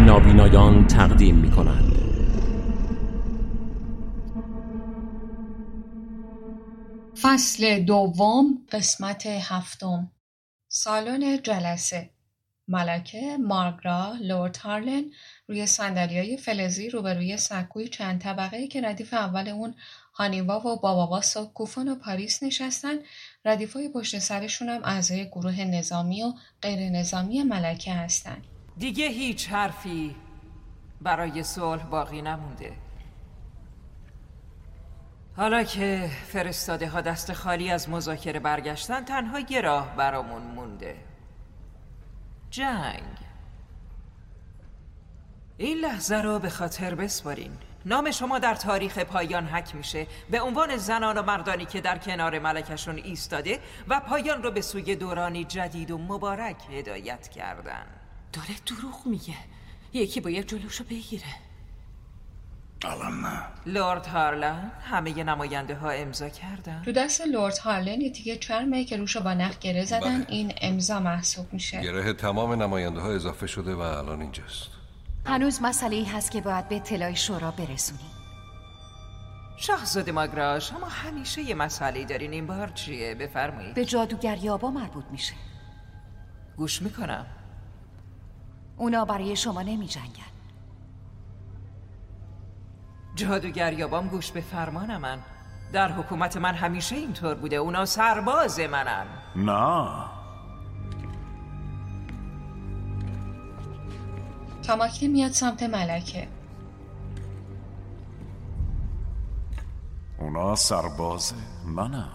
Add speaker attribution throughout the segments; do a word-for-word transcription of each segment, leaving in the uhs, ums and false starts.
Speaker 1: نابینایان تقدیم می کنند.
Speaker 2: فصل دوم، قسمت هفتم. سالن جلسه. ملکه مارگرا، لورد هارلن روی صندلی‌های فلزی روبروی سکوی چند طبقه‌ای که ردیف اول اون هانیوا و باباباس و کوفون و پاریس نشستن، ردیفای پشت سرشون هم اعضای گروه نظامی و غیر نظامی ملکه هستن.
Speaker 3: دیگه هیچ حرفی برای صلح باقی نمونده. حالا که فرستاده ها دست خالی از مذاکره برگشتن، تنها یه راه برامون مونده: جنگ. این لحظه رو به خاطر بسپارین. نام شما در تاریخ پایان حک میشه به عنوان زنان و مردانی که در کنار ملکشون ایستاده و پایان رو به سوی دورانی جدید و مبارک هدایت کردن.
Speaker 4: داره دروغ میگه. یکی باید جلوشو بگیره.
Speaker 5: الان نه.
Speaker 3: لورد هارلن، همه نماینده ها امضا کردن.
Speaker 2: تو دست لورد هارلن یه تیکه چرمه که روشو با نخ گره زدن. بله. این امضا محسوب میشه.
Speaker 6: گره تمام نماینده ها اضافه شده و الان اینجاست.
Speaker 7: هنوز مسئله‌ای هست که باید به اطلاع شورا برسونیم.
Speaker 3: شاهزاده ماگرا، شما همیشه یه مسئله دارین. این بار چیه؟ بفرمایید.
Speaker 7: به جادوگر یابا مربوط میشه.
Speaker 3: گوش میکنم.
Speaker 7: اونا برای شما نمی جنگن.
Speaker 3: جادوگر یابام گوش به فرمان من. در حکومت من همیشه اینطور بوده. اونا سرباز منن.
Speaker 5: نه.
Speaker 2: تاماکی میاد سمت ملکه.
Speaker 5: اونا سرباز منن.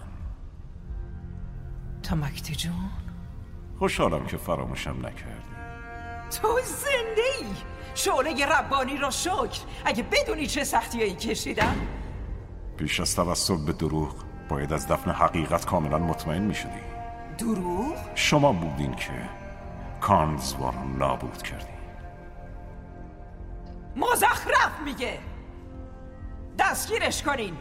Speaker 3: تاماکتی جون،
Speaker 5: خوشحالم که فراموشم نکردی.
Speaker 3: تو زنده ای؟ شعله ربانی را شکر. اگه بدونی چه سختیایی کشیدم.
Speaker 5: پیش از توسل به دروغ باید از دفن حقیقت کاملا مطمئن می شدی.
Speaker 3: دروغ؟
Speaker 5: شما بودین که کانزوا رو نابود کردی.
Speaker 3: مزخرف میگه. دستگیرش کنین.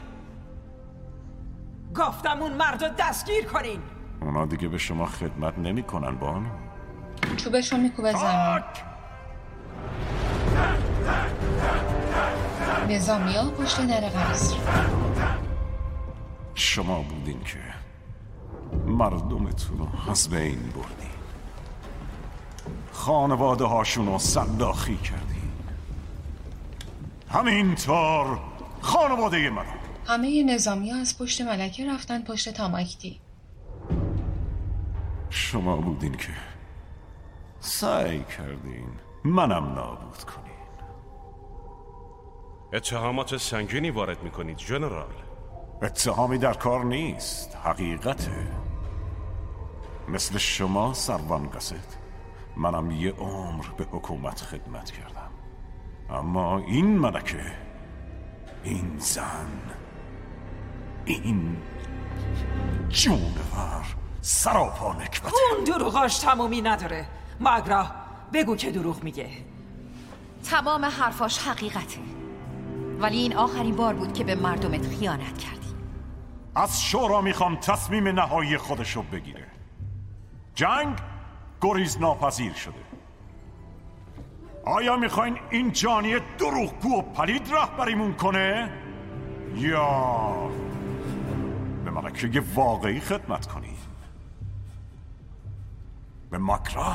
Speaker 3: گفتم اون مرد رو دستگیر کنین.
Speaker 5: اونا دیگه به شما خدمت نمی کنن بانو.
Speaker 2: چوبشو میکوبه زمین. نظامی ها پشت در قصر.
Speaker 5: شما بودین که مردمتون رو از بین بردین. خانواده هاشون رو سلاخی کردین. همینطور خانواده من.
Speaker 2: همه نظامی ها از پشت ملکه رفتن پشت تاماکتی.
Speaker 5: شما بودین که سعی کردین منم نابود کنین.
Speaker 8: اتهامات سنگینی وارد میکنید ژنرال.
Speaker 5: اتهامی در کار نیست، حقیقته. مثل شما سروان قصد منم یه عمر به حکومت خدمت کردم، اما این ملکه، این زن، این جونور سراپا نکبته.
Speaker 3: اون دروغاش تمومی نداره. ماگرا، بگو که دروغ میگه.
Speaker 7: تمام حرفاش حقیقته، ولی این آخرین بار بود که به مردمت خیانت کردی.
Speaker 5: از شورا میخوام تصمیم نهایی خودشو بگیره. جنگ گریز ناپذیر شده. آیا میخواین این جانی دروغگو و پلید رهبریمون کنه، یا به ملکه واقعی خدمت کنی؟ به ماگرا؟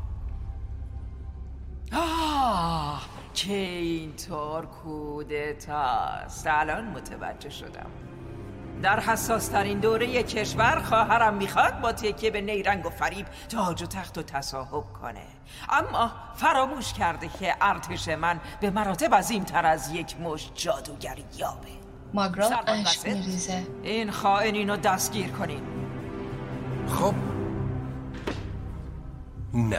Speaker 3: آه که اینطور کودتاست. الان متوجه شدم. در حساس ترین دوره کشور خواهرم میخواد با تکیه به نیرنگ و فریب تاج و تخت و تصاحب کنه، اما فراموش کرده که ارتش من به مراتب عظیم‌تر از یک مشت جادوگر یابه.
Speaker 2: ماگرا اشک میریزه.
Speaker 3: این خائنین رو دستگیر کنین.
Speaker 6: خب نه،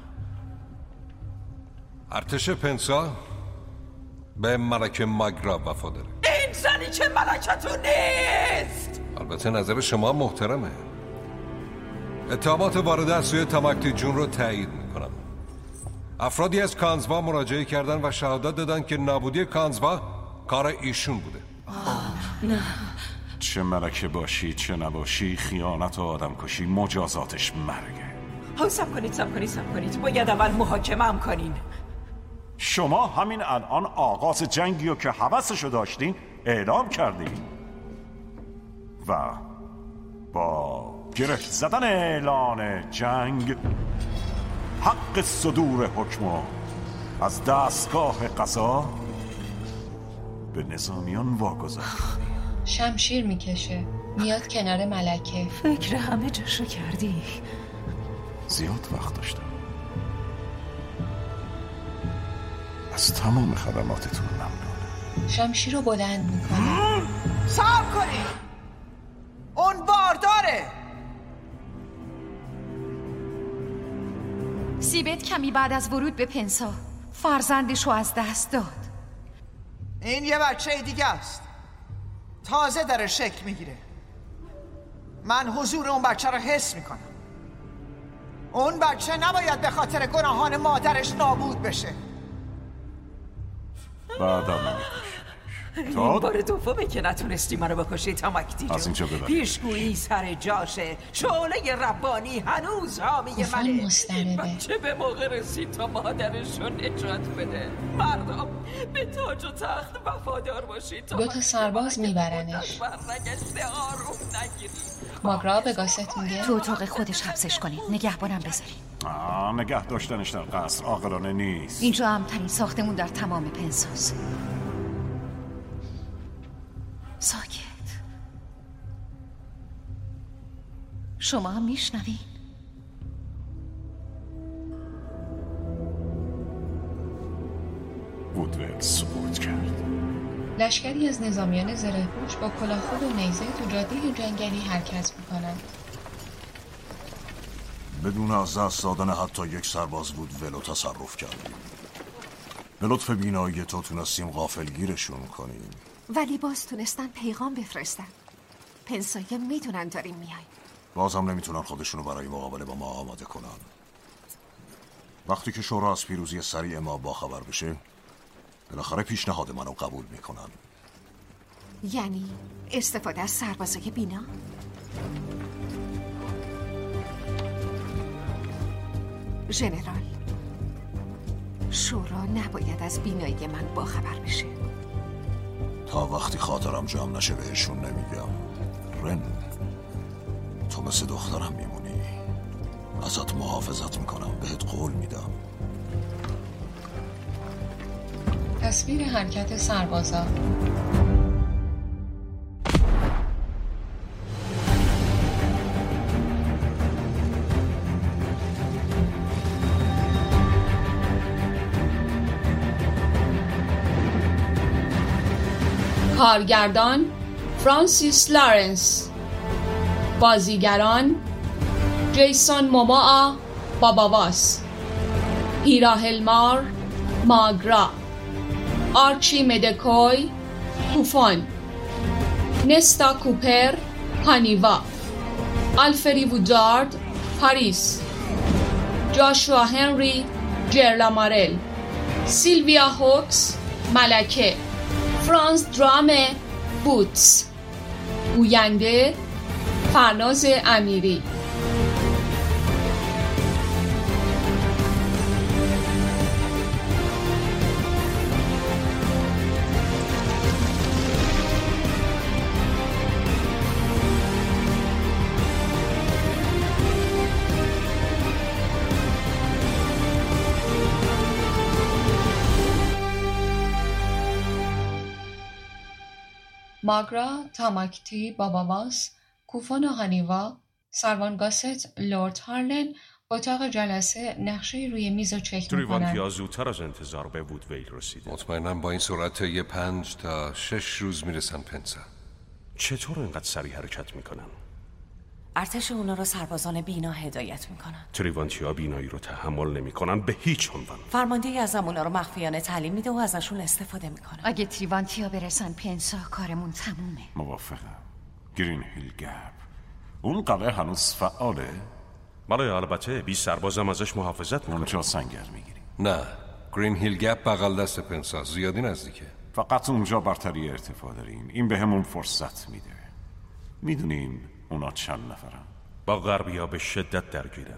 Speaker 6: ارتش پنسا به ملکه ماگرا وفا داره.
Speaker 3: این زنی که ملکتون نیست.
Speaker 6: البته نظر شما محترمه. اتهامات وارده از سوی تاماکتی جون رو تایید میکنم. افرادی از کانزوا مراجعه کردن و شهادت دادن که نابودی کانزوا کار ایشون بوده.
Speaker 4: آه نه.
Speaker 5: چه ملکه باشی چه نباشی، خیانت و آدم کشی مجازاتش مرگه.
Speaker 3: ها سب کنید سب کنید سب کنید باید اول محاکمه هم کنین.
Speaker 5: شما همین الان آغاز جنگی رو که هوسشو داشتین اعلام کردین و با گره زدن اعلان جنگ حق صدور حکم از دستگاه قضا به نظامیان واگذار.
Speaker 2: شمشیر میکشه، میاد کنار ملکه.
Speaker 4: فکر همه جاشو کردی.
Speaker 5: زیاد وقت داشتم. از تمام خدماتتون ممنونم.
Speaker 2: شمشیر رو بلند میکنه.
Speaker 3: صبر کنی، اون بارداره.
Speaker 7: سیبت کمی بعد از ورود به پنسا فرزندش رو از دست داد.
Speaker 3: این یه بچه دیگه است، تازه داره شکل میگیره. من حضور اون بچه رو حس میکنم. اون بچه نباید به خاطر گناهان مادرش نابود بشه.
Speaker 5: بعدم نمیکشیدش.
Speaker 3: این بار دومه که نتونستی منو بکشی تاماکتی جون.
Speaker 5: از اینجا ببرید.
Speaker 3: پیشگویی سر جاشه. شعله ربانی هنوز حامی منه. این بچه به موقع رسید تا مادرش رو نجات بده. مردم به تاج و تخت وفادار باشید.
Speaker 2: دو تا سرباز میبرنش. ماگرا به گاست میگه
Speaker 7: تو اتاق خودش حبسش کنید، نگهبانم بذارید.
Speaker 5: آه، نگه داشتنش در قصر عاقلانه نیست.
Speaker 7: اینجا امن‌ترین ساختمون در تمام پنساس. ساکت. شما هم میشنوین؟
Speaker 5: وودول سقوط کرد.
Speaker 2: لشکری از نظامیان زره‌پوش با کلاهخود و نیزه تو جاده جنگلی حرکت میکنند.
Speaker 9: بدون از دست دادن حتی یک سرباز وودول رو تصرف کردیم. به لطف بینایی تو تونستیم غافلگیرشون کنیم،
Speaker 10: ولی باز تونستن پیغام بفرستن. پنسایه میدونن داریم میایم.
Speaker 9: بازم نمیتونن خودشونو برای مقابله با ما آماده کنن. وقتی که شورا از پیروزی سریع ما باخبر بشه، بالاخره پیشنهاد منو قبول میکنن.
Speaker 10: یعنی استفاده از سربازای بینا؟ ژنرال، شورا نباید از بینایی من باخبر بشه.
Speaker 9: تا وقتی خاطرم جمع نشه بهشون نمیگم. رن، تو مثل دخترم میمونی. ازت محافظت میکنم، بهت قول میدم.
Speaker 2: تصویر حرکت سربازا. کارگردان فرانسیس لارنس. بازیگران جیسون موموآ باباواس، هیرا هلمار ماگرا، آرچی مدکوی کوفون، نستا کوپر هانیوا، آلفری وودارد پاریس، جاشوا هنری جرلامارل، سیلویا هوکس ملکه، فرانس درامه بوتس، گوینده فرناز امیری. ماگرا، تاماکتی، باباواس، کوفون و هانیوا، سروان گاست، لورد هارلن اتاق جلسه نقشه روی میز رو چک میکنن.
Speaker 8: تریوانتیا زودتر از انتظار به وودویل رسیده.
Speaker 6: مطمئنم با این سرعت یه پنج تا شش روز میرسن پنسا.
Speaker 8: چطور اینقدر سریع حرکت میکنن؟
Speaker 4: ارتش اونا رو سربازان بینا هدایت میکنن.
Speaker 8: تریوانتیا بینایی رو تحمل نمیکنن به هیچ عنوان.
Speaker 4: فرمانده اعظم اونا رو مخفیانه تعلیم میده و ازشون استفاده میکنه.
Speaker 7: اگه تریوانتیا برسن پنسا کارمون تمومه.
Speaker 5: موافقم. گرین هیل گپ، اون قلعه هنوز فعاله؟
Speaker 8: بله البته، بیست سربازم ازش محافظت میکنه.
Speaker 5: اونجا سنگر میگیری؟
Speaker 6: نه، گرین هیل گپ بغل دست پنسا، زیادی نزدیکه.
Speaker 5: فقط اونجا برتری ارتفاع داریم. این به همون فرصت میده. میدونیم اونا چند نفرن؟
Speaker 8: با غربیا به شدت درگیرن.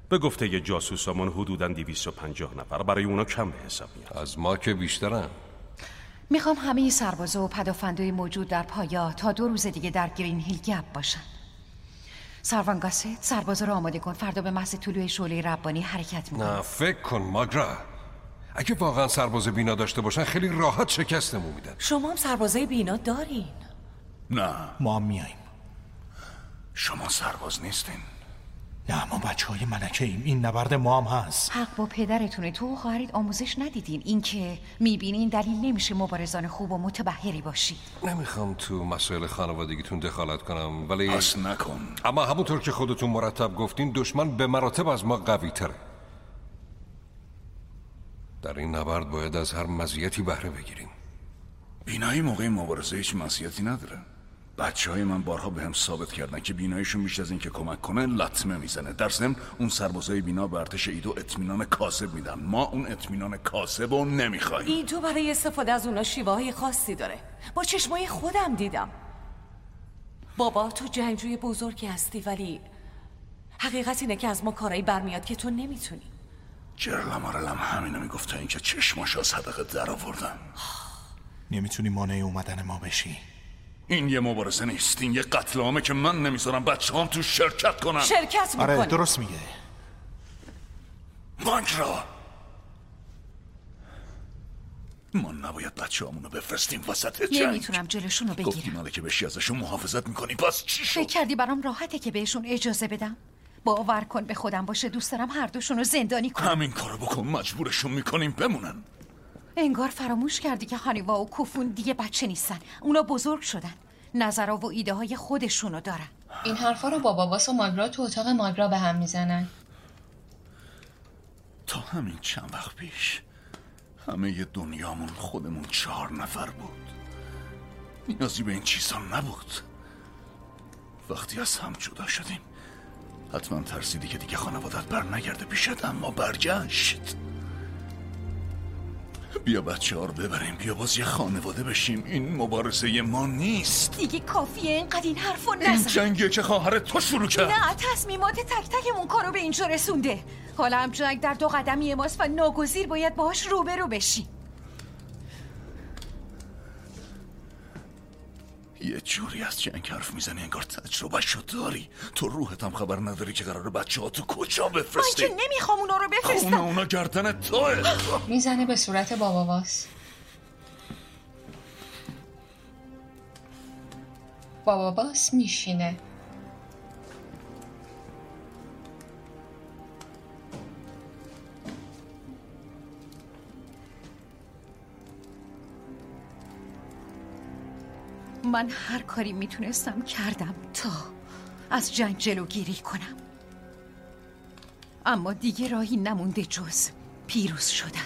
Speaker 8: به گفته ی جاسوسامون حدوداً دویست و پنجاه نفر، برای اونا کم به حساب میاد.
Speaker 6: از ما که بیشترن.
Speaker 7: میخوام همه سربازا و پدافندای موجود در پایا تا دو روز دیگه در گرین هیل گپ باشن. ساروان گاست، سربازا رو آماده کن، فردا به محض طلوع شعله ربانی حرکت میکنن.
Speaker 6: نه فکر کن ماگرا، اگه واقعا سرباز بینا داشته باشن خیلی راحت شکستمون میدن.
Speaker 4: شما هم سربازای بینا دارین؟
Speaker 11: نه ما هم میاییم. شما سرباز نیستین؟ نه ما بچه های ملکه ایم، این نبرد ما هم هست.
Speaker 7: حق با پدرتونه، تو و خواهرت آموزش ندیدین. این که میبینین دلیل نمیشه مبارزان خوب و متبحری باشید.
Speaker 6: نمیخوام تو مسائل خانوادگیتون دخالت کنم ولی
Speaker 11: پس نکن.
Speaker 6: اما همونطور که خودتون مرتب گفتین دشمن به مراتب از ما قوی تره. در این نبرد باید از هر مزیتی بهره بگیریم.
Speaker 11: بینایی موقع مبارزه هیچ مزیتی نداره. بچه های من بارها به هم ثابت کردن که بیناییشون بیش از این که کمک کنه لطمه میزنه. در ضمن اون سربازای بینا به ارتش ایدو اطمینان کاسب میدن. ما اون اطمینان کاسب رو نمیخوایم.
Speaker 4: ایدو برای استفاده از اونا شیوه های خاصی داره. با چشمای خودم دیدم. بابا تو جنگجوی بزرگی هستی ولی حقیقت اینه که از ما کارایی برمیاد که تو نمیتونی.
Speaker 11: جرلم آرلم همینو میگفت تا اینکه چشماشو صدقه در آوردم. نمیتونی مانع اومدن ما بشی. این یه مبارزه نیست، این یه قتل عامه که من نمیذارم بچه هم تو شرکت کنن.
Speaker 4: شرکت میکنن.
Speaker 11: آره درست میگه. ماگرا ما نباید بچه همونو بفرستیم وسط جنگ.
Speaker 7: نمیتونم جلوشونو بگیرم.
Speaker 11: گفتی ملکه بشی ازشون محافظت میکنی، پس چی شد؟
Speaker 7: فکر کردی برام راحته که بهشون اجازه بدم؟ باور کن به خودم باشه دوست دارم هر دوشونو زندانی کنم.
Speaker 11: همین کارو بکن، مجبورشون میکنیم بمونن.
Speaker 7: انگار فراموش کردی که هانیوا و کوفون دیگه بچه نیستن، اونا بزرگ شدن، نظرها و ایده های خودشونو دارن.
Speaker 2: این حرفا رو بابا باس و ماگرا تو اتاق ماگرا به هم میزنن.
Speaker 11: تا همین چند وقت پیش همه دنیامون خودمون چهار نفر بود. نیازی به این چیزا نبود. وقتی از هم جدا شدیم حتما ترسیدی که دیگه خانوادت بر نگرده پیشت، اما برگشت. بیا بچه ها رو ببریم، بیا باز یه خانواده بشیم. این مبارزه ما نیست.
Speaker 7: دیگه کافیه اینقدر این حرفو نزن.
Speaker 11: این جنگیه که خواهرت تو شروع کرد.
Speaker 7: نه تصمیمات تک تکمون کارو به اینجا رسونده. حالا هم جنگ در دو قدمی ماست و ناگزیر باید باهاش روبرو بشی.
Speaker 11: یه جوری از جنگ حرف میزنی انگار تجربه شو داری. تو روحت هم خبر نداری که قراره بچه ها تو کجا بفرستی.
Speaker 7: من که نمیخوام اونا رو بفرستم.
Speaker 11: اونا اونا گردن توه.
Speaker 2: میزنه به صورت بابا باس. بابا باس میشینه.
Speaker 7: من هر کاری میتونستم کردم تا از جنگ جلوگیری کنم، اما دیگه راهی نمونده جز پیروز شدن.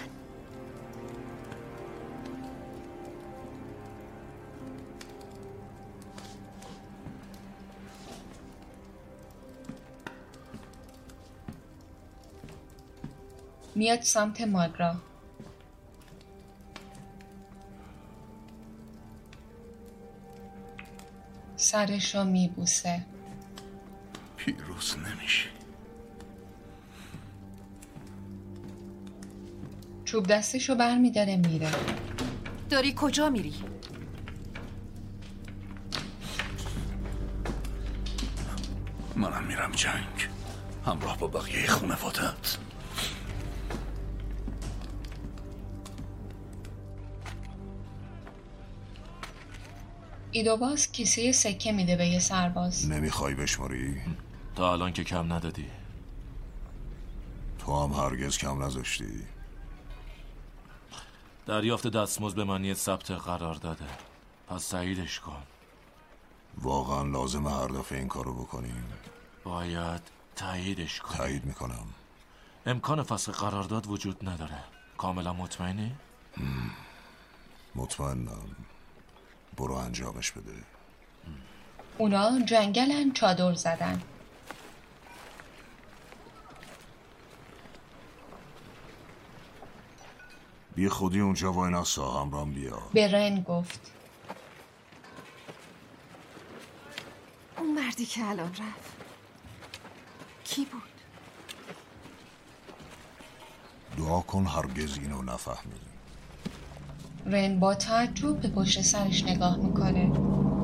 Speaker 2: میاد سمت ماگرا. سرشو میبوسه.
Speaker 11: پیروز نمیشه.
Speaker 2: چوب دستشو بر میداره میره.
Speaker 7: داری کجا میری؟
Speaker 11: منم میرم جنگ همراه با بقیه خانواده‌ات.
Speaker 2: ایدوباس کیسه سکه میده به یه سرباز.
Speaker 9: نمیخوای بشماری؟
Speaker 12: تا الان که کم ندادی.
Speaker 9: تو هم هرگز کم نذاشتی.
Speaker 12: دریافت دستمزد به معنی ثبت قرار داده، پس تاییدش کن.
Speaker 9: واقعا لازمه هر دفعه این کارو بکنیم؟
Speaker 12: باید تاییدش کنی.
Speaker 9: تایید میکنم.
Speaker 12: امکان فسخ قرارداد وجود نداره. کاملا مطمئنی؟
Speaker 9: مطمئنم. برو انجامش بده.
Speaker 2: اونا جنگلن، چادر زدن.
Speaker 9: بی خودی اونجا واینا همرام بیا.
Speaker 2: به رن گفت.
Speaker 10: اون مردی که الان رفت کی بود؟
Speaker 9: نگاه کن هرگز اینو نفهمی.
Speaker 2: رن با تعجب به پشت سرش نگاه میکنه.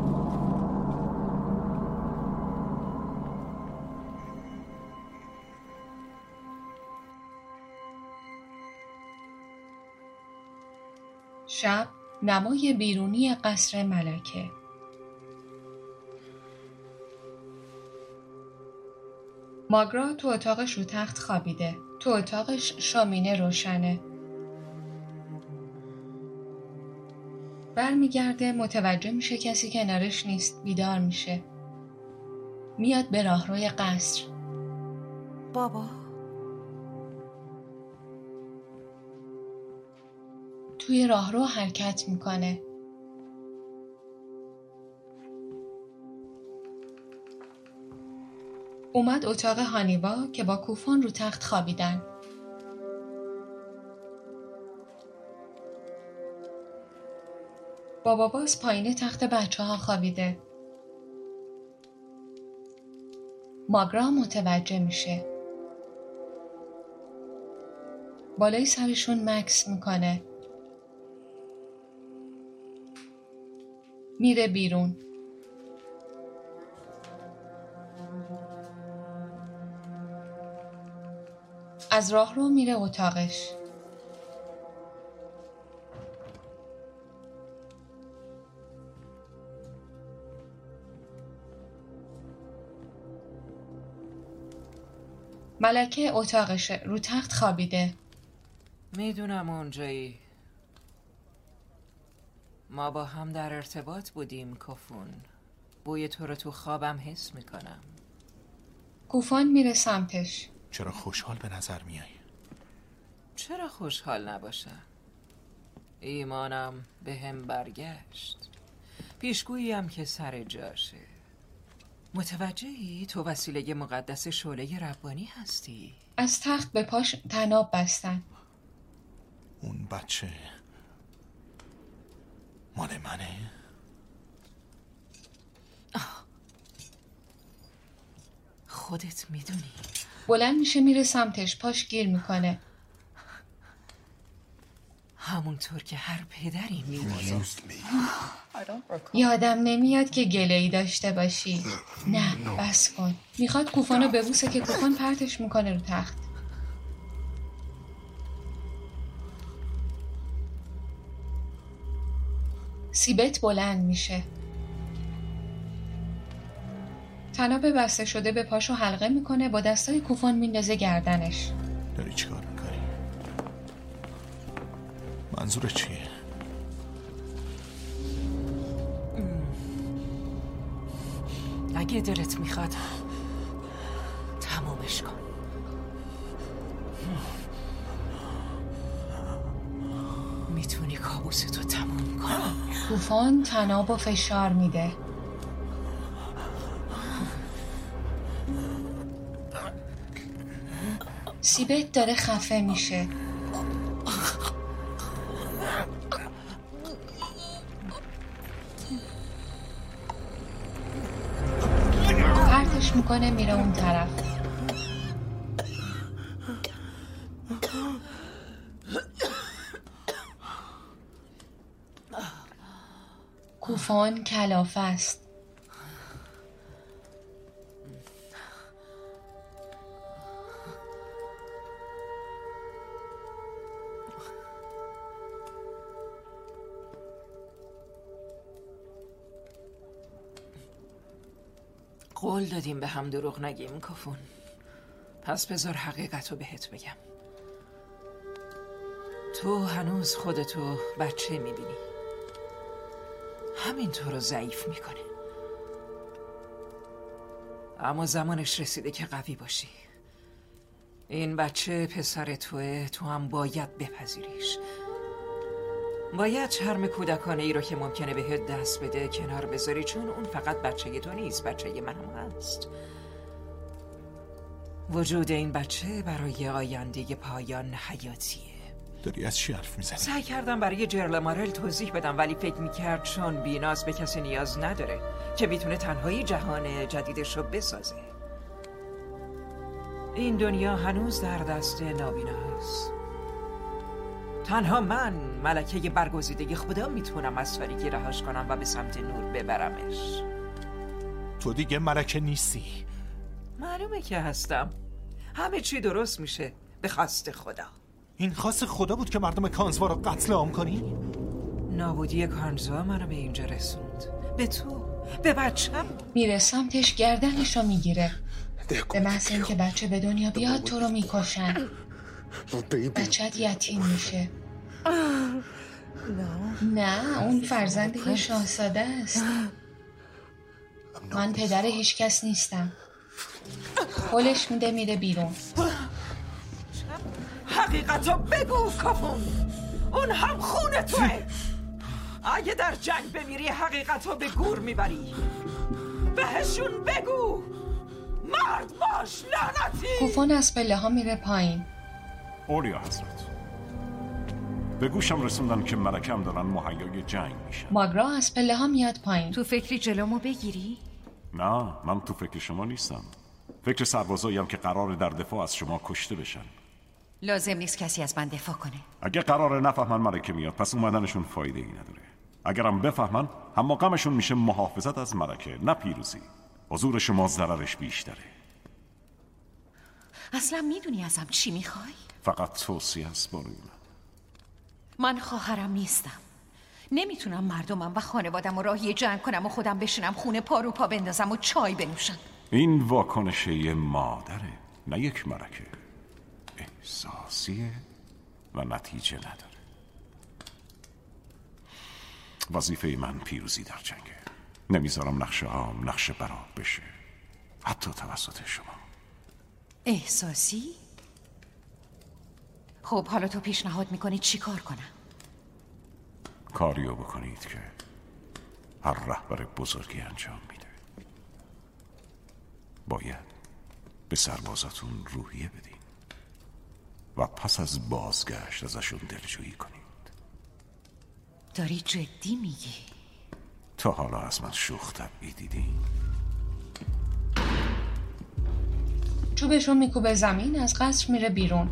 Speaker 2: شب، نمای بیرونی قصر ملکه. ماگرا تو اتاقش رو تخت خوابیده. تو اتاقش شامینه روشنه. برمیگرده، متوجه میشه کسی کنارش نیست. بیدار میشه. میاد به راهروی قصر.
Speaker 4: بابا
Speaker 2: توی راهرو حرکت میکنه. اومد اتاق هانیبا که با کوفان رو تخت خوابیدن. بابا باز پایین تخت بچه ها خوابیده. ماگرا متوجه میشه. بالای سرشون مکس میکنه. میره بیرون. از راه رو میره اتاقش. ملکه اتاقشه، رو تخت خوابیده.
Speaker 3: میدونم اونجایی. ما با هم در ارتباط بودیم کوفون. بوی تو رو تو خوابم حس میکنم.
Speaker 2: کوفان میره سمتش.
Speaker 11: چرا خوشحال به نظر میای؟
Speaker 3: چرا خوشحال نباشم؟ ایمانم به هم برگشت. پیشگوییم که سر جاشه. متوجهی تو وسیله مقدس شعله ربانی هستی؟
Speaker 2: از تخت به پاش طناب بستن.
Speaker 11: اون بچه مال منه؟
Speaker 3: خودت میدونی.
Speaker 2: بلند میشه میره سمتش، پاش گیر میکنه.
Speaker 3: همونطور که هر پدری میمونه.
Speaker 2: یادم نمیاد که گله‌ای داشته باشی. نه بس کن. میخواد کوفانو ببوسه که کوفان پرتش میکنه رو تخت. سیبت بلند میشه. طناب بسته شده به پاشو حلقه میکنه، با دستای کوفان میندازه گردنش.
Speaker 11: داری چیکار میکنی؟ منظور چیه؟
Speaker 3: اگه دلت میخواد تمومش کن. میتونی کابوستو تموم کنی.
Speaker 2: کوفان طنابو فشار میده. سیبت داره خفه میشه. پرتش میکنه میره اون طرف. کوفان کلافه است.
Speaker 3: قول دادیم به هم دروغ نگیم کوفون. پس بذار حقیقت رو بهت بگم. تو هنوز خودتو بچه میبینی. همین تو رو ضعیف میکنه. اما زمانش رسیده که قوی باشی. این بچه پسر توه، تو هم باید بپذیریش. باید شرم کودکانه ای رو که ممکنه بهت دست بده کنار بذاری، چون اون فقط بچه تو نیست، بچه من هم هست. وجود این بچه برای آینده پایان حیاتیه.
Speaker 11: داری از چی حرف میزنی؟
Speaker 3: سعی کردم برای جرل مارل توضیح بدم، ولی فکر میکرد چون بیناز به کسی نیاز نداره که میتونه تنهایی جهان جدیدش رو بسازه. این دنیا هنوز در دست نابیناست. تنها من ملکه برگزیده خدا میتونم از تاریکی رهاش کنم و به سمت نور ببرمش.
Speaker 13: تو دیگه ملکه نیستی.
Speaker 3: معلومه که هستم. همه چی درست میشه به خواست خدا.
Speaker 13: این خواست خدا بود که مردم کانزوا رو قتل عام کنی؟
Speaker 3: نابودی کانزوا منو به اینجا رسوند. به تو، به بچم.
Speaker 2: میره سمتش، گردنش رو میگیره. به محض اینکه بچه به دنیا بیاد تو رو میکشن. بچت یتیم میشه. نه اون فرزند یه شاهزاده است. من پدر هیچ کس نیستم. قولش میده میره بیرون.
Speaker 3: حقیقتو بگو کافون. اون هم خون توه. اگه در جنگ بمیری حقیقتو به گور میبری. بهشون بگو مرد باش لعنتی.
Speaker 2: کوفون از پله ها میره پایین.
Speaker 5: اولیا حضرت، به گوشم رسوندن که ملکم دارن مهیای جنگ میشن.
Speaker 2: ماگرا از پله ها میاد پایین.
Speaker 7: تو فکری جلومو بگیری؟
Speaker 5: نه من تو فکر شما نیستم. فکر سربازاییم که قراره در دفاع از شما کشته بشن.
Speaker 7: لازم نیست کسی از من دفاع کنه.
Speaker 5: اگه قراره نفهمن ملکه میاد پس اومدنشون فایده ای نداره. اگرم بفهمن هم غمشون میشه محافظت از ملکه نه پیروزی. حضور شما ضررش بیشتره.
Speaker 7: اصلا میدونی ازم چی میخوای؟
Speaker 5: فقط توصیه است بارون.
Speaker 7: من خواهرم نیستم. نمیتونم مردمم و خانوادم رو راهی جنگ کنم و خودم بشینم خونه پارو پا بندازم و چای بنوشم.
Speaker 5: این واکنش یه مادره نه یک ملکه. احساسیه و نتیجه نداره. وظیفه من پیروزی در جنگه. نمیذارم نقشه هام نقشه براب بشه، حتی توسط شما.
Speaker 7: احساسی؟ خب حالا تو پیشنهاد میکنی چی کار کنم؟
Speaker 5: کاریو بکنید که هر رهبر بزرگی انجام میده. باید به سربازاتون روحیه بدین و پس از بازگشت ازشون دلجویی کنید.
Speaker 7: داری جدی میگی؟
Speaker 5: تا حالا از من شوخ طبعی دیدین؟
Speaker 2: چوبش رو میکوبه زمین، از قصر میره بیرون.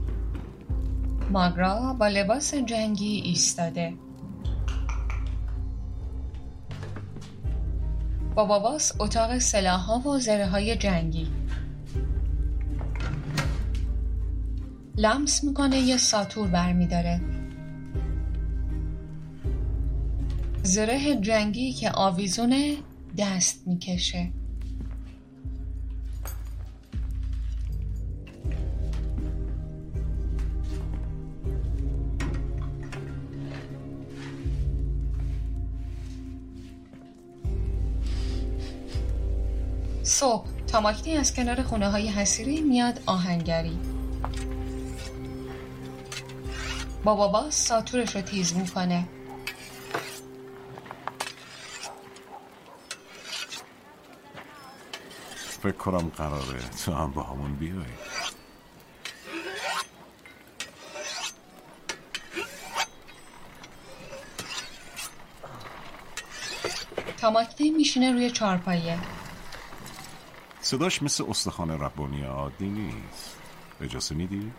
Speaker 2: ماگرا با لباس جنگی ایستاده. با باباس اتاق سلاح‌ها و زره‌های جنگی. لمس میکنه یه ساطور برمیداره. زره جنگی که آویزونه دست میکشه. صبح تاماکنی از کنار خونه های حصیری میاد آهنگری. با بابا ساطورش رو تیز میکنه.
Speaker 5: فکر کنم قراره تو هم با همون بیایی.
Speaker 2: تاماکنی میشینه روی چارپایه.
Speaker 5: صداش مثل استخوان ربانی عادی نیست. اجازه میدی؟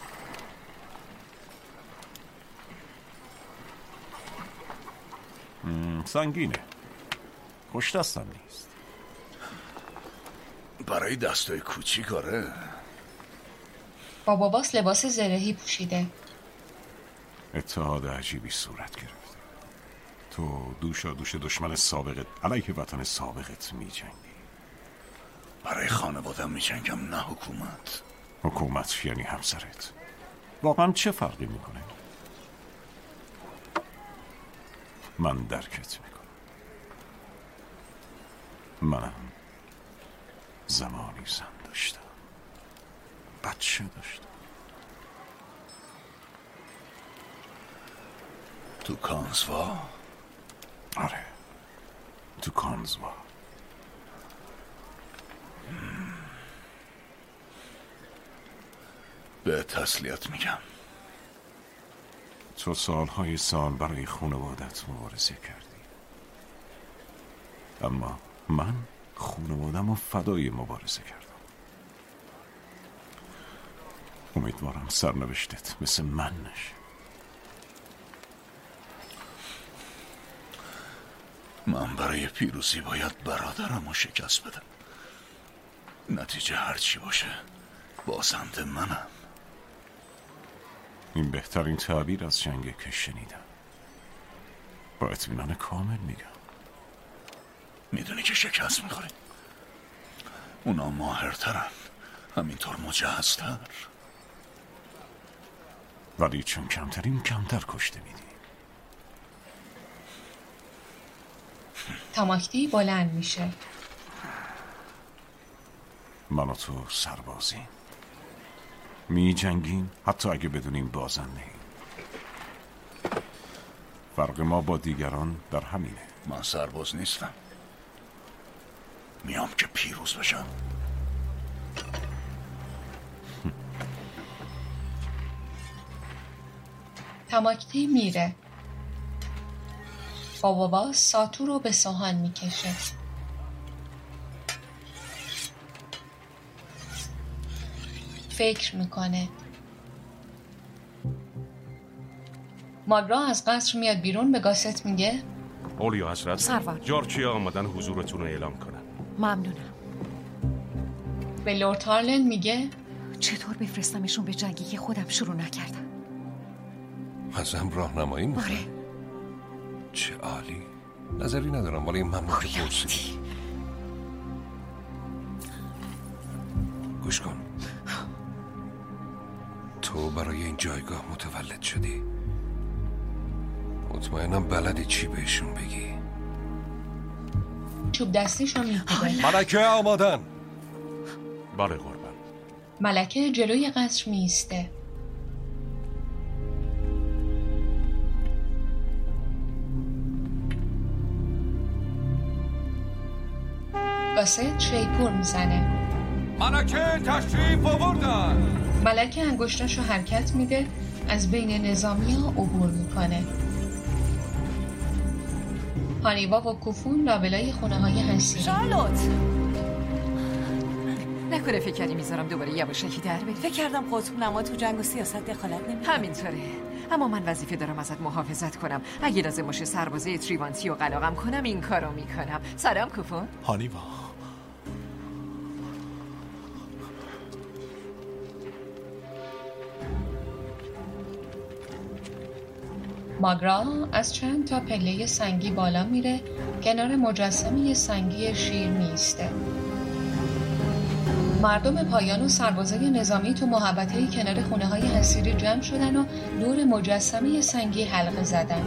Speaker 5: سنگینه. خوش دستم نیست.
Speaker 11: برای دستای کوچیک آره.
Speaker 2: با باباس لباس زرهی پوشیده.
Speaker 5: اتحاد عجیبی صورت گرفته. تو دوشا دوش دشمن سابقت علیه وطن سابقت می جنگی.
Speaker 11: برای خانوادم می جنگم نه حکومت.
Speaker 5: حکومت یعنی همسرت. واقعا چه فرقی میکنه؟ من درکت میکنم. منم زمانی زن داشتم، بچه داشتم.
Speaker 11: تو کانزوا؟
Speaker 5: آره تو کانزوا.
Speaker 11: به تسلیت میگم.
Speaker 5: تو سالهای سال برای خانوادت مبارزه کردی، اما من خانوادم رو فدای مبارزه کردم. امیدوارم سرنوشتت مثل من نشه.
Speaker 11: من برای پیروزی باید برادرم رو شکست بدم. نتیجه هرچی باشه بازنده منم.
Speaker 5: این بهترین تعبیر از جنگ که شنیدم. با اطمینان کامل میگم.
Speaker 11: میدونی که شکست میخوری. اونا ماهرترن، همینطور مجهزتر.
Speaker 5: ولی چون کمترین کمتر کشته میدی.
Speaker 2: تاماکتی بلند میشه.
Speaker 5: من و تو سربازیم، می جنگیم حتی اگه بدونیم بازنده ایم. فرق ما با دیگران در همینه.
Speaker 11: من سرباز نیستم، میام که پیروز بشم.
Speaker 2: تاماکتی میره. بابا ساتو رو به ساهان میکشه. فکر میکنه. ماگرا از قصر میاد بیرون، به گاست میگه
Speaker 8: اولیا حضرت،
Speaker 7: سرور،
Speaker 8: جارچیا آمدن حضورتون رو اعلام کنن.
Speaker 7: ممنونم.
Speaker 2: به لورد هارلن میگه
Speaker 7: چطور بفرستمشون به جنگی که خودم شروع نکردم؟
Speaker 6: ازم راهنمایی میکنه.
Speaker 7: آره.
Speaker 6: چه عالی. نظری ندارم ولی ممنون که پرسیدی. گوش کن، تو برای این جایگاه متولد شدی. مطمئنم بلدی چی بهشون بگی.
Speaker 2: چوب دستیشو میگیره.
Speaker 6: ملکه آمادن.
Speaker 8: بله قربان.
Speaker 2: ملکه جلوی قصر میسته. گاست شیپور میزنه.
Speaker 6: ملکه تشریف آوردن.
Speaker 2: ملکه انگشتاشو حرکت میده، از بین نظامی ها عبور میکنه. هانیبا و کوفون لابلای خونه های حسیری.
Speaker 7: شارلوت، نکنه فکر کردی میذارم دوباره یواشکی در بری؟
Speaker 4: فکر کردم قطب نما تو جنگ و سیاست دخالت نمی‌کنه.
Speaker 7: همینطوره، اما من وظیفه دارم ازت محافظت کنم. اگه لازم باشه سربازه تریوانتی و قلاقم کنم این کارو میکنم. سلام کوفون.
Speaker 13: هانیبا،
Speaker 2: ماگرا از چند تا پله سنگی بالا میره، کنار مجسمه سنگی شیر میسته. مردم پایان و سربازای نظامی تو محوطه‌ای کنار خونه های حسیری جمع شدن و دور مجسمه سنگی حلقه زدن.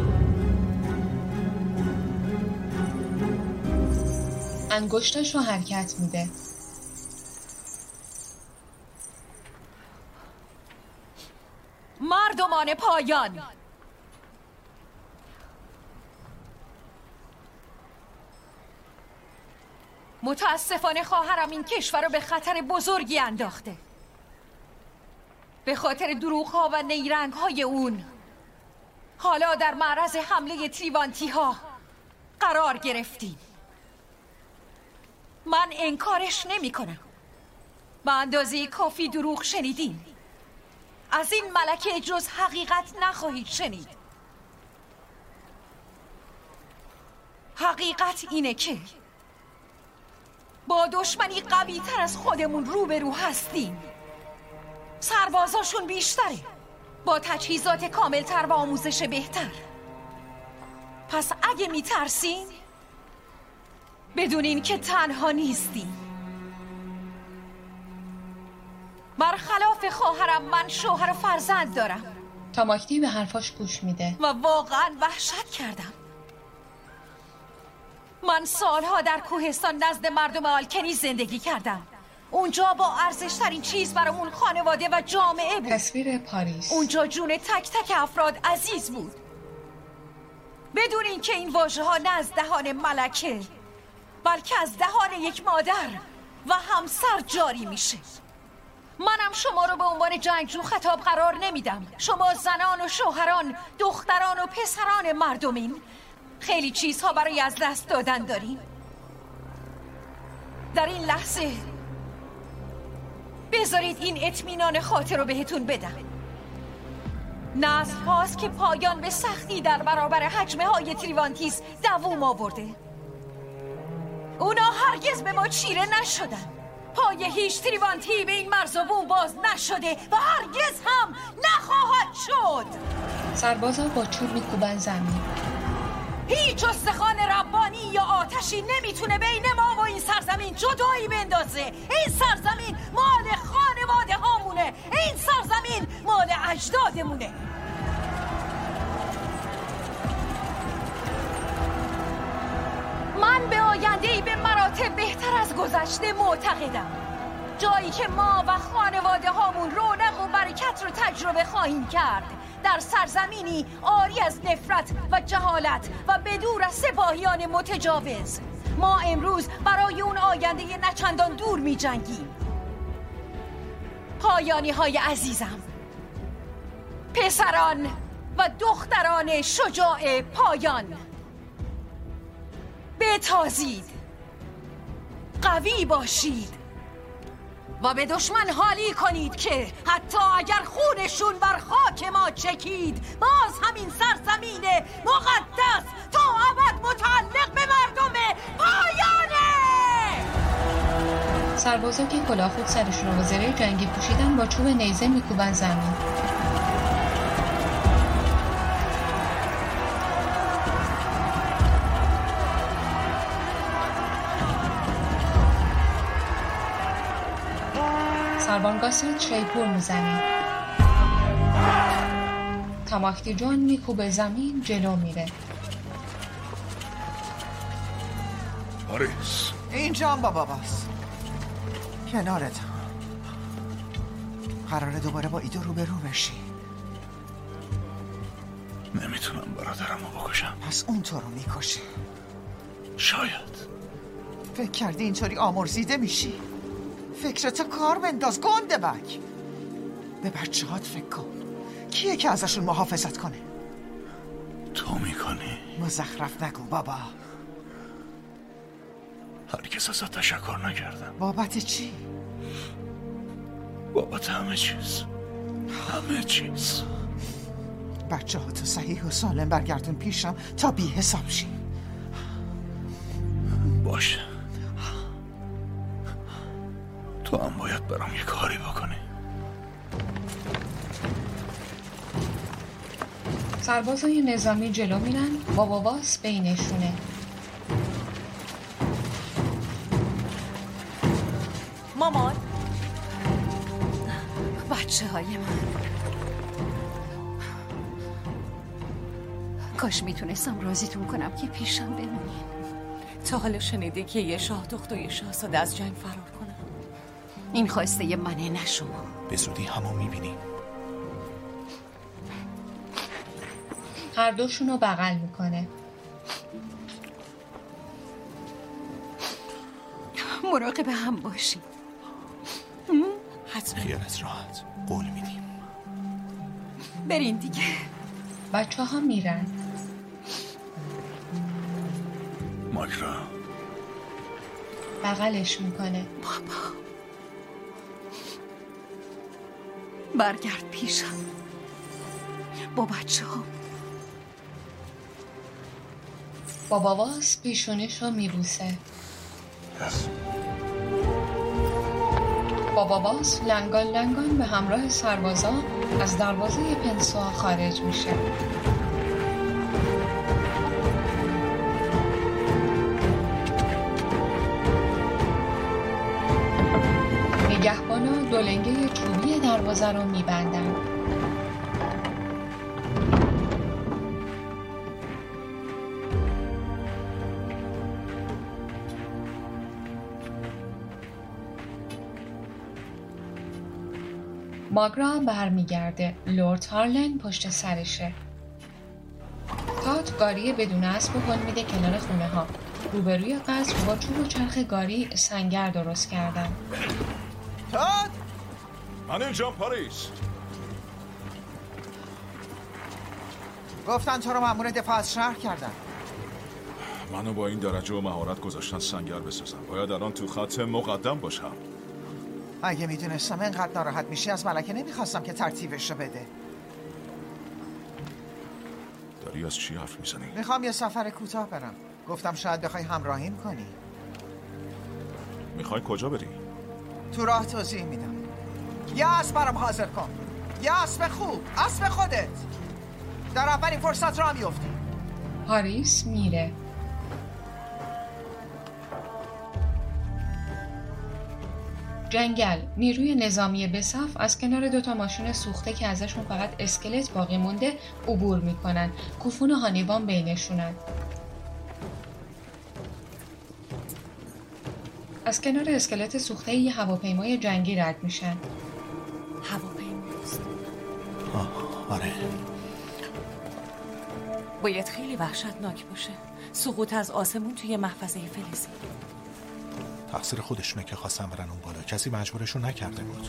Speaker 2: انگشتش رو حرکت میده.
Speaker 7: مردمان پایان، متاسفانه خواهرم این کشور رو به خطر بزرگی انداخته. به خاطر دروغ‌ها و نیرنگ‌های اون حالا در معرض حمله تریوانتی ها قرار گرفتیم. من انکارش نمی کنم. به اندازه کافی دروغ شنیدیم. از این ملکه جز حقیقت نخواهید شنید. حقیقت اینه که با دشمنی قوی تر از خودمون روبرو هستیم. سربازاشون بیشتره، با تجهیزات کاملتر و آموزش بهتر. پس اگه میترسین بدونین که تنها نیستین. برخلاف خواهرم من شوهر و فرزند دارم.
Speaker 2: تاماکتی به حرفاش گوش میده
Speaker 7: و واقعا وحشت کردم. من سالها در کوهستان نزد مردم آلکنی زندگی کردم. اونجا با ارزشترین چیز برامون خانواده و جامعه بود.
Speaker 2: تصویر پاریس.
Speaker 7: اونجا جون تک تک افراد عزیز بود. بدون اینکه این واژه ها نه از دهان ملکه بلکه از دهان یک مادر و همسر جاری میشه. منم شما رو به عنوان جنگجو خطاب قرار نمیدم. شما زنان و شوهران، دختران و پسران مردمین. خیلی چیزها برای از دست دادن داریم. در این لحظه بذارید این اطمینان خاطر رو بهتون بدم. نسل هاست که پایان به سختی در برابر حجمه های تریوانتیس دووم آورده.
Speaker 4: اونا هرگز به ما چیره نشدن. پای هیچ تریوانتی به این مرز و بوم باز نشده و هرگز هم نخواهد شد.
Speaker 2: سربازا با چوب میکوبن زمین.
Speaker 4: هیچ استخوان ربانی یا آتشی نمیتونه بین ما و این سرزمین جدایی بندازه. این سرزمین مال خانواده هامونه. این سرزمین مال اجدادمونه. من به آینده‌ای به مراتب بهتر از گذشته معتقدم. جایی که ما و خانواده هامون رونق و برکت رو تجربه خواهیم کرد. در سرزمینی عاری از نفرت و جهالت و بدور از سپاهیان متجاوز. ما امروز برای اون آینده نچندان دور می جنگیم. پایانی های عزیزم، پسران و دختران شجاع پایان، بتازید، قوی باشید و به دشمن حالی کنید که حتی اگر خونشون بر خاک ما چکید، باز همین سرزمین مقدس تا ابد متعلق به مردم پایانه.
Speaker 2: سربازا که کلاهخود سرشون رو با زره جنگی پوشیدن با چوب نیزه میکوبن زمین. سروانگاسیت شیپور میزنه. تاماکتی جان میکوبه زمین، جلو میره.
Speaker 11: پاریس
Speaker 14: اینجا هم با باباست، کنارت. قراره دوباره با ایدو روبرو بشی.
Speaker 11: نمیتونم برادرمو بکشم.
Speaker 14: پس اون تو رو میکشه.
Speaker 11: شاید.
Speaker 14: فکر کردی اینطوری آمرزیده میشی؟ فکرتو کار بنداز گنده بک. به بچه هات فکر کن. کیه که ازشون محافظت کنه؟
Speaker 11: تو میکنی؟
Speaker 14: مزخرف نگو بابا.
Speaker 11: هرگز ازت تشکر نکردم.
Speaker 14: بابت چی؟
Speaker 11: بابت همه چیز. همه چیز.
Speaker 14: بچه ها تو صحیح و سالم برگردون پیشم تا بی حساب شی.
Speaker 11: باشه. تو هم باید برام یه کاری بکنی.
Speaker 2: سربازای نظامی جلو میرن، با باباس بینشونه.
Speaker 4: مامان، بچه های من،
Speaker 7: کاش میتونستم راضیتون کنم که پیشم بمونی.
Speaker 4: تا حالا شنیدی که یه شاه دختر و یه شاهزاده از جنگ فرار کنن؟
Speaker 7: این خواسته منه، نه شما.
Speaker 13: به زودی همو میبینیم.
Speaker 2: هر دوشون رو بغل میکنه.
Speaker 7: مراقب هم باشی.
Speaker 13: حتما. خیالت راحت، قول میدیم.
Speaker 7: برین دیگه.
Speaker 2: بچه ها میرن.
Speaker 11: ماکرا
Speaker 2: بغلش میکنه.
Speaker 7: بابا برگرد پیشم با بچه ها.
Speaker 2: با باباس پیشونش رو میبوسه. با باباس لنگان لنگان به همراه سربازا از دروازه پنسوا خارج میشه. نگهبانا دولنگه چوبی دروازه رو میبندن. ماگرا برمیگرده. لورد هارلن پشت سرشه. تات گاری بدون اسب هل میده کنار خونه ها. روبروی قصر با چوب و چرخ گاری سنگر درست کردن.
Speaker 14: تات!
Speaker 5: من اینجام پاریس.
Speaker 14: گفتن تو رو مأمور دفاع از شهر کردن.
Speaker 11: منو با این درجه و مهارت گذاشتن سنگر بسازم. باید الان تو خط مقدم باشم.
Speaker 14: اگه میدونستم اینقدر ناراحت میشی از ملکه نمیخواستم که ترتیبش رو بده.
Speaker 11: داری از چی حرف میزنی؟
Speaker 14: میخوام یه سفر کوتاه برم. گفتم شاید بخوای همراهیم کنی.
Speaker 11: میخوای کجا بری؟
Speaker 14: تو راه توضیح میدم. یه اسب برام حاضر کن. یه اسب خوب، اسب خودت. در اولین فرصت راه میفتی.
Speaker 2: پاریس میره. جنگل. نیروی نظامی بساف از کنار دوتا ماشین سوخته که ازشون فقط اسکلت باقی مونده عبور میکنن. کوفون و هانیبان بینشونن. از کنار اسکلت سوخته یه هواپیمای جنگی رد میشن.
Speaker 4: هواپیماست.
Speaker 13: آره.
Speaker 4: باید خیلی وحشتناک باشه. سقوط از آسمون توی محفظه فلزی.
Speaker 13: تقصیر خودشونه که خواستن برن اون بالا. کسی مجبورشون نکرده بود.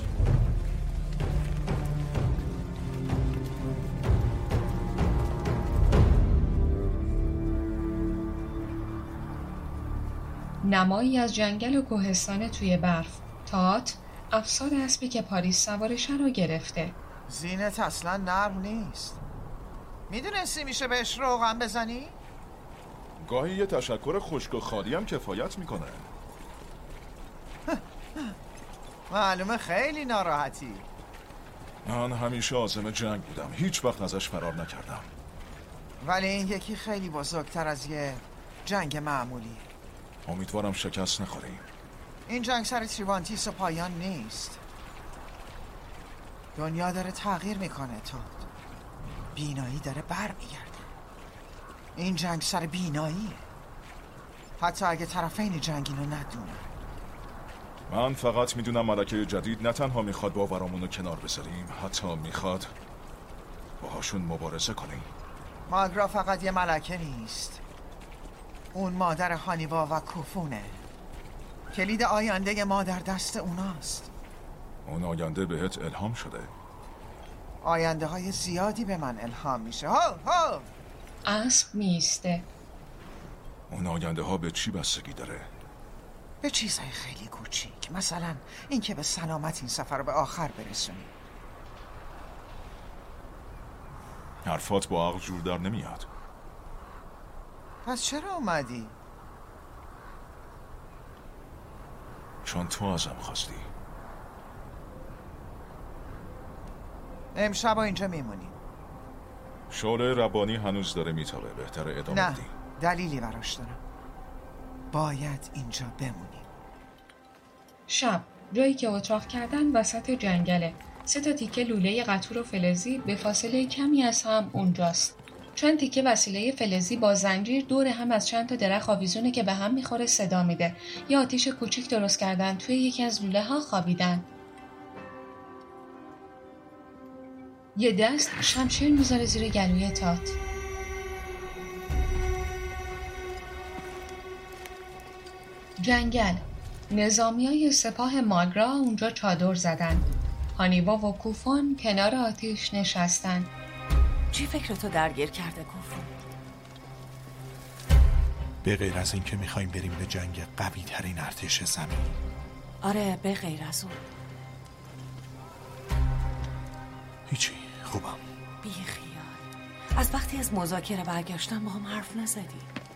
Speaker 2: نمایی از جنگل و کوهستان توی برف. تات افسار اسبی که پاریس سوارشه رو گرفته.
Speaker 14: زینت اصلا نرم نیست. میدونستی میشه بهش روغن بزنی؟
Speaker 11: گاهی یه تشکر خشک و خالی هم کفایت میکنه.
Speaker 14: معلومه خیلی ناراحتی.
Speaker 11: من همیشه عازم جنگ بودم. هیچ وقت ازش فرار نکردم.
Speaker 14: ولی این یکی خیلی بزرگتر از یه جنگ معمولی.
Speaker 11: امیدوارم شکست نخوریم.
Speaker 14: این جنگ سر تریوانتیس پایان نیست. دنیا داره تغییر میکنه. تا بینایی داره بر میگرده. این جنگ سر بیناییه. حتی اگه طرفین جنگ اینو ندونن.
Speaker 11: من فقط میدونم ملکه جدید نه تنها میخواد باورامونو کنار بذاریم، حتی میخواد باهاشون مبارزه کنیم.
Speaker 14: ماگرا فقط یه ملکه نیست. اون مادر هانیبا و کوفونه. کلید آینده ما در دست اوناست.
Speaker 11: اون آینده بهت الهام شده؟
Speaker 14: آینده های زیادی به من الهام میشه. ها ها
Speaker 2: اسب میسته.
Speaker 11: اون آینده ها به چی بستگی داره؟
Speaker 14: به چیزهای خیلی کوچیک. مثلا اینکه به سلامت این سفر رو به آخر برسونی.
Speaker 11: حرفات با عقل جور در نمیاد.
Speaker 14: پس چرا اومدی؟
Speaker 11: چون تو ازم خواستی.
Speaker 14: امشب اینجا میمونیم.
Speaker 11: شعله ربانی هنوز داره میتابه. بهتره ادامه
Speaker 14: نه
Speaker 11: بدی.
Speaker 14: دلیلی براش دارم. باید اینجا بمونیم.
Speaker 2: شب. جایی که اتراق کردن وسط جنگله. سه تا تیکه لوله قطور و فلزی به فاصله کمی از هم اونجاست. چند تیکه وسیله فلزی با زنجیر دور هم از چند تا درخت آویزونه که به هم میخوره صدا میده. یه آتیش کوچیک درست کردن. توی یکی از لوله ها خوابیدن. یه دست شمشیر میذاره زیر گلوی تات. جنگل. نظامیای سپاه ماگرا اونجا چادر زدن. هانیبا و کوفون کنار آتیش نشستن.
Speaker 4: چی فکرتو درگیر کرده کوفون؟
Speaker 13: به غیر از این که میخوایم بریم به جنگ قوی ترین ارتش زمین.
Speaker 4: آره به غیر از اون.
Speaker 13: هیچی خوبم.
Speaker 4: بی خیال. از وقتی از مذاکره برگشتم با هم حرف نزدی.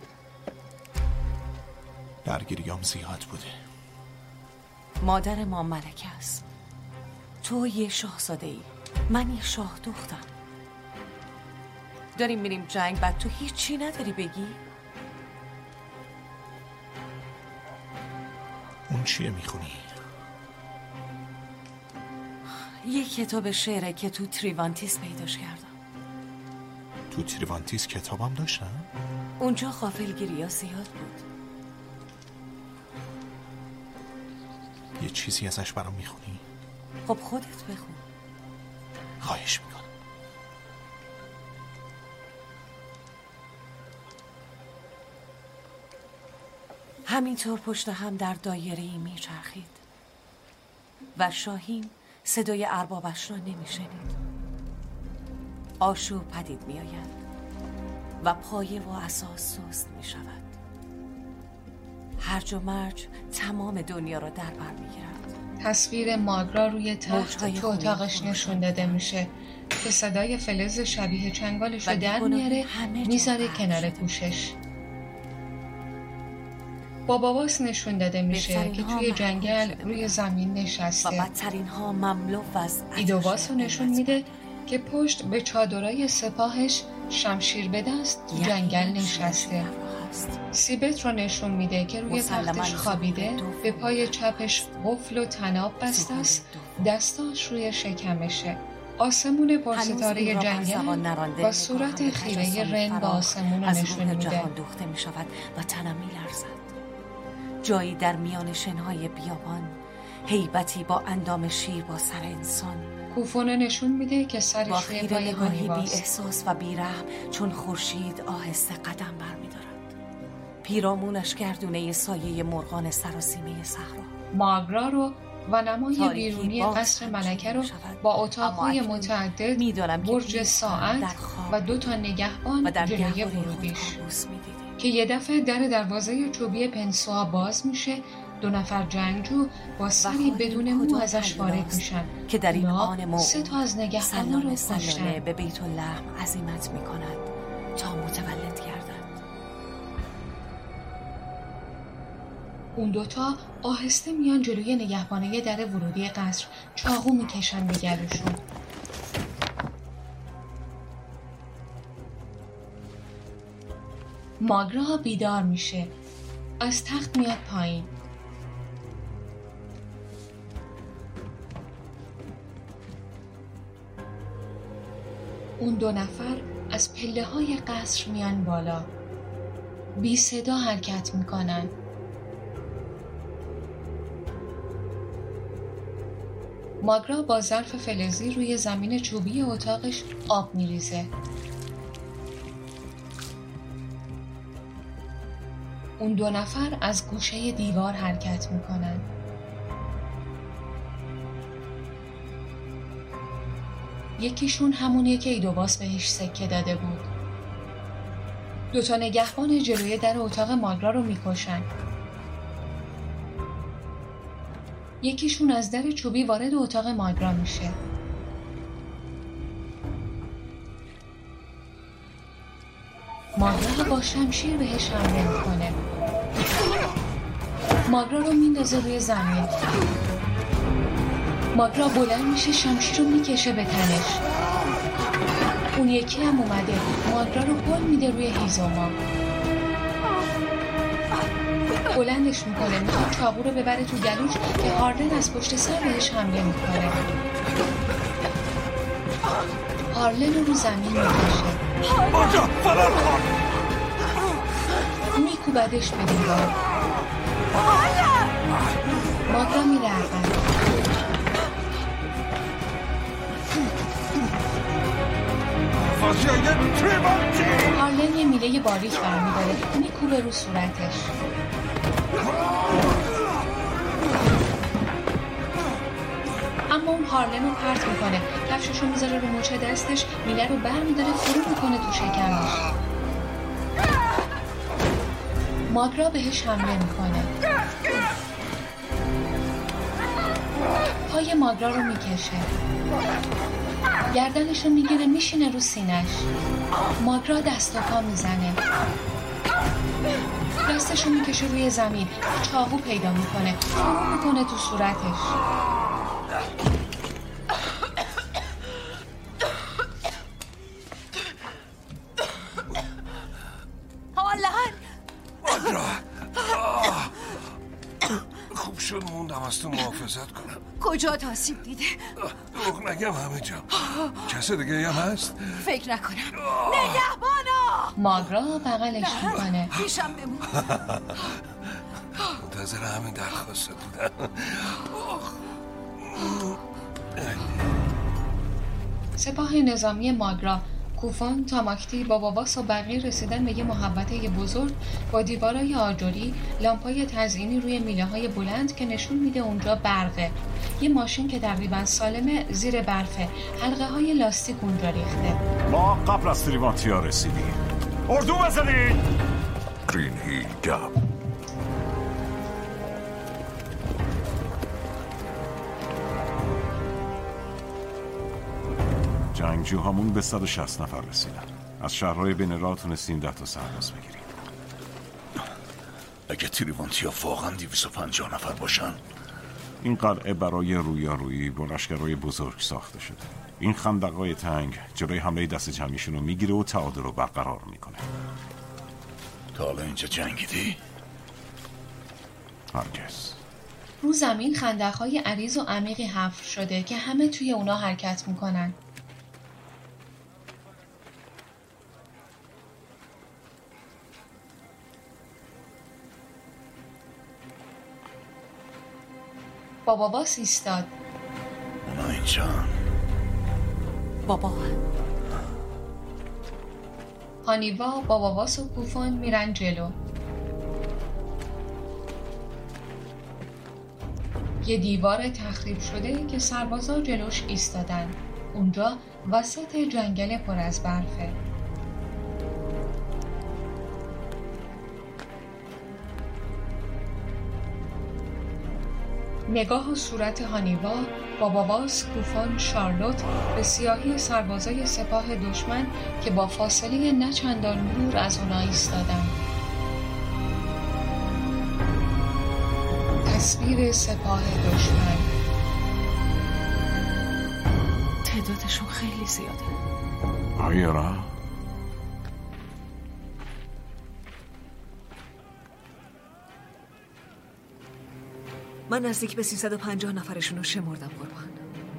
Speaker 13: درگیریام زیاد بوده.
Speaker 4: مادر ما ملکه است. تو یه شاهزاده ای، من یه شاه دختم. داریم میریم جنگ، بعد تو هیچی نداری بگی؟
Speaker 13: اون چیه میخونی؟
Speaker 4: یه کتاب شعره که تو تریوانتیس پیداش کردم.
Speaker 13: تو تریوانتیس کتابم داشتن؟
Speaker 4: اونجا غافلگیری ها زیاد بود.
Speaker 13: یه چیزی ازش برام میخونی؟
Speaker 4: خب خودت بخون.
Speaker 13: خواهش میکنم.
Speaker 4: همینطور پشت هم در دایره‌ای میچرخید و شاهین صدای اربابش را نمیشنید. آشوب پدید میآید و پایه و اساس سست میشود. هرج و مرج تمام دنیا را در بر میگیرد.
Speaker 2: تصویر ماگرا روی تخت تو اتاقش نشون داده میشه که صدای فلز شبیه چنگالش رو در میاره، میذاره کنار گوشش. با باباس نشون داده میشه که توی جنگل روی زمین نشسته.
Speaker 4: و بدترین ها مملو از
Speaker 2: ایدوواس رو نشون میده که پشت به چادرای سپاهش شمشیر به دست تو جنگل نشسته. سیبت رو نشون میده که روی تختش خوابیده، به پای چپش قفل و طناب بسته است، دستاش روی شکمشه. آسمون پرستاره جنگل با صورت خیره رن با آسمون رو نشون میده.
Speaker 4: جهان دوخته میشود و تنم میلرزد. جایی در میان شنهای بیابان، هیبتی با اندام شیر با سر انسان.
Speaker 2: کوفونه نشون میده که سرش
Speaker 4: با
Speaker 2: روی پای
Speaker 4: نگاهی بی
Speaker 2: هانیباست.
Speaker 4: احساس و بی رحم چون خورشید آهسته قدم برمیدارد. پیرامونش گردونه سایه مرغان سراسیمه صحرا.
Speaker 2: ماگرا رو و نمای بیرونی قصر ملکه رو با اتاقهای متعدد، برج ساعت و دو تا نگهبان جلوی ورودیش که یه دفعه در دروازه چوبی پنسوا باز میشه. دو نفر جنگجو با سری بدون مو ازش وارد میشن
Speaker 4: که در این آن موعود
Speaker 2: سه تا از نگهبانا رو کشتن.
Speaker 4: به بیت اللحم عزیمت میکند تا متولد گردد.
Speaker 2: اون دوتا آهسته میان جلوی نگهبانه در ورودی قصر، چاقو میکشن به گلوشون. ماگرا بیدار میشه، از تخت میاد پایین. اون دو نفر از پله های قصر میان بالا، بی صدا حرکت میکنن. ماگرا با ظرف فلزی روی زمین چوبی اتاقش آب میریزه. اون دو نفر از گوشه دیوار حرکت میکنن. یکیشون همونیه که ایدوواس بهش سکه داده بود. دوتا نگهبان جلوی در اتاق ماگرا رو میکشن. یکیشون از در چوبی وارد اتاق ماگرا میشه. ماگرا با شمشیر بهش حمله میکنه. ماگرا رو میندازه روی زمین. ماگرا بلند میشه، شمشیر رو میکشه به تنش. اون یکی هم اومده، ماگرا رو گل میده روی هیزوما. بلندش میکنه، میخواد چاقو رو ببره تو گلوش که هارلن از پشت سر بهش حمله میکنه. هارلن رو رو زمین میکشه.
Speaker 5: ماگرا فرار کن!
Speaker 2: میکوبدش به دیوار. ماگرا میره عقب. هارلن یه میله باریک برمیداره، میکوبه رو صورتش. اما اون هارلن رو پرت میکنه، کفششو میذاره رو مچ دستش، میله رو برمیداره فرو میکنه تو شکمش. ماگرا بهش حمله میکنه. پای ماگرا رو میکشه، گردنش رو میگیره میشینه رو سینش. ماگرا دست و پا میزنه، دستش رو میکشه روی زمین، چاقو پیدا میکنه، فرو میکنه تو صورتش.
Speaker 4: هارلن!
Speaker 6: ماگرا خوب شد موندم از تو محافظت کنم.
Speaker 10: کجا آسیب دیده؟
Speaker 6: دروغ نگم همه جا. کسی دیگه هم هست؟
Speaker 10: فکر نکنم. نگهبانا!
Speaker 2: ماگرا بغلش میکنه.
Speaker 10: پیشم بمون.
Speaker 6: منتظر همین درخواست بودم.
Speaker 2: سپاه نظامی ماگرا، کوفان، تاماکتی، باباواس و بقیه رسیدن به یه محوطه بزرگ با دیوارای آجری، لامپای تزئینی روی میله های بلند که نشون میده اونجا برقه. یه ماشین که تقریبا سالمه زیر برفه، حلقه های لاستیک اونجا ریخته.
Speaker 5: ما قبل از تریوانتیا رسیدیم. اردو بزنید!
Speaker 9: گرین هیل گپ.
Speaker 5: جنگجوهامون به صد و شصت نفر رسیدن. از شهرهای بین راه تونستیم ده تا سرباز بگیریم.
Speaker 11: اگه تریوانتیا واقعا دویست و پنجاه نفر باشن،
Speaker 5: این قلعه برای رویارویی با لشکرهای بزرگ ساخته شده. این خندقای تنگ جلوی حمله دست جمعیشون رو میگیره و تعادل رو برقرار میکنه.
Speaker 11: تا حالا اینجا جنگیدی؟
Speaker 5: هرگز.
Speaker 2: رو زمین خندق‌های عریض و عمیقی حفر شده که همه توی اونا حرکت میکنن. بابا باس ایستاد.
Speaker 11: اونا اینجا.
Speaker 4: بابا
Speaker 2: هانیوا، بابا باس و کوفون میرن جلو. یه دیوار تخریب شده که سربازا جلوش ایستادن. اونجا وسط جنگل پر از برفه. نگاه و صورت هانیوا، بابا باس، کوفون، شارلوت به سیاهی سربازای سپاه دشمن که با فاصله نه چندان دور از اونا ایستادن. تصویر سپاه دشمن.
Speaker 4: تعدادشون خیلی زیاده.
Speaker 5: آیرا
Speaker 15: من نزدیک به سیصد و پنجاه نفرشون رو شمردم قربان.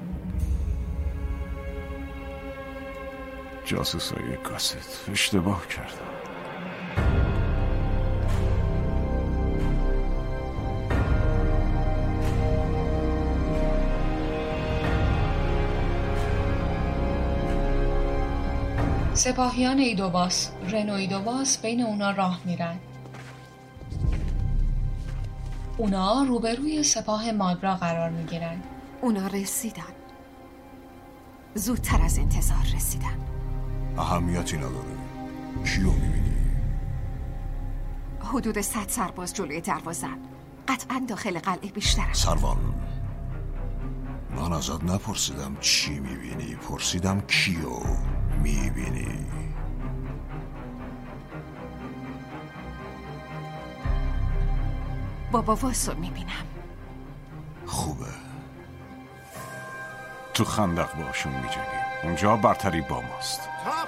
Speaker 5: جاسوسای کاست اشتباه کردم.
Speaker 2: سپاهیان ایدوباس، رن و ایدوباس بین اونا راه میرن. اونا روبروی سپاه ماگرا قرار میگیرن.
Speaker 10: اونا رسیدن. زودتر از انتظار رسیدن.
Speaker 9: اهمیتی نداره. کیو میبینی؟
Speaker 10: حدود صد سرباز جلوی دروازن. قطعا داخل قلعه بیشترن.
Speaker 9: سروان، من ازت نپرسیدم چی میبینی، پرسیدم کیو میبینی.
Speaker 10: بابا واسو میبینم.
Speaker 9: خوبه.
Speaker 5: تو خندق باشون میجنگیم. اونجا برتری با ماست.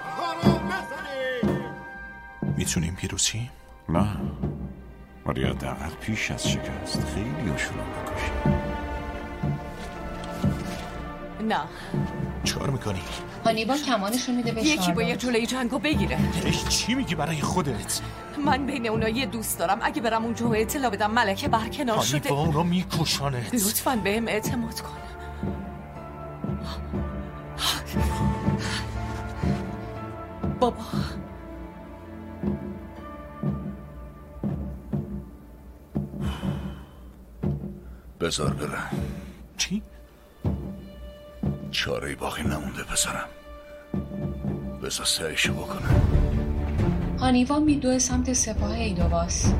Speaker 13: میتونیم پیروزی؟
Speaker 5: نه، ولی حداقل پیش از شکست خیلی هاشون رو بکشیم.
Speaker 4: نه.
Speaker 13: چیکار میکنی؟
Speaker 2: هانیبال کمانشو میده به شارلوت.
Speaker 4: یکی باید جلوی جنگو بگیره.
Speaker 13: چی میگی برای خودت؟
Speaker 4: من بین اونا یه دوست دارم. اگه برم اونجا و اطلاع بدم ملکه برکنار شده،
Speaker 13: هانیبال اون رو میکشانت.
Speaker 4: لطفاً بهم اعتماد کن. بابا
Speaker 11: بذار برم.
Speaker 13: چی؟
Speaker 11: چاره باقی نمونده پسرم. بذار سعیشو بکنم.
Speaker 2: هانیوا میدوه سمت سپاه ایدوباس.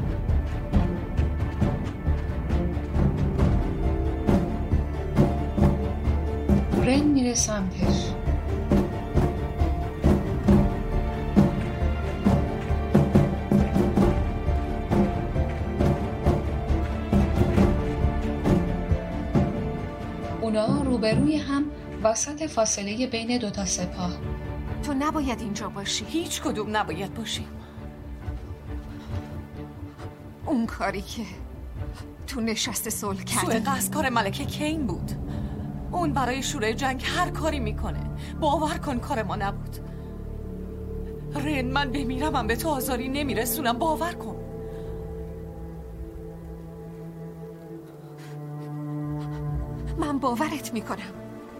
Speaker 2: رن میره سمتش. اونا روبروی هم وسط فاصله بین دوتا سپاه.
Speaker 10: تو نباید اینجا باشی.
Speaker 4: هیچ کدوم نباید باشی.
Speaker 10: اون کاری که تو نشست صلح کردی
Speaker 4: سوء قصد کار ملکه کین بود. اون برای شورای جنگ هر کاری میکنه. باور کن کار ما نبود. رن، من بمیرم من به تو آزاری نمیرسونم. باور کن.
Speaker 10: من باورت میکنم.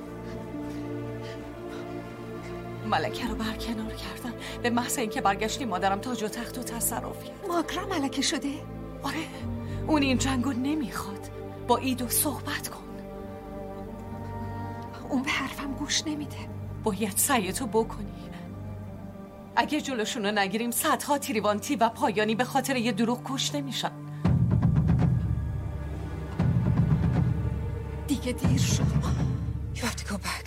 Speaker 4: ملکه رو برکنار کردن به محض اینکه برگشتی مادرم تاج و تخت و تصرف کرد.
Speaker 10: ماگرا ملکه شده؟
Speaker 4: آره، اون این جنگو نمیخواد. با ایدو صحبت کن.
Speaker 10: اون به حرفم گوش نمیده.
Speaker 4: باید سعیتو بکنی. اگه جلوشونو نگیریم صدها تریوانتی و پایانی به خاطر یه دروغ کشته میشن.
Speaker 10: دیگه دیر شد.
Speaker 15: You have to go back.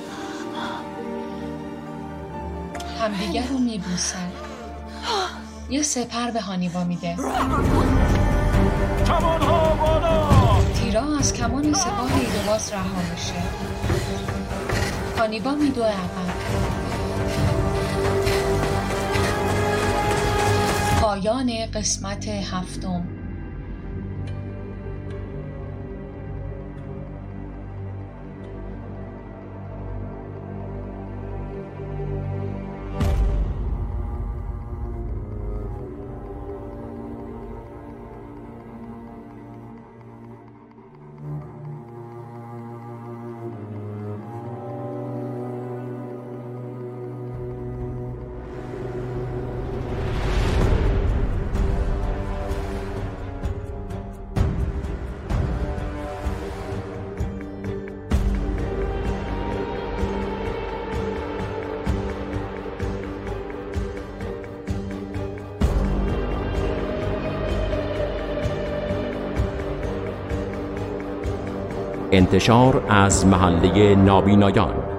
Speaker 2: همدیگر رو میبوسن. یه سپر به هانیبا میده.
Speaker 5: کمان‌ها بالا!
Speaker 2: تیرا از کمان سپاه ایدولاس رها میشه. هانیبا میدوه عقب. پایان قسمت هفتم.
Speaker 1: انتشار از محله نابینایان.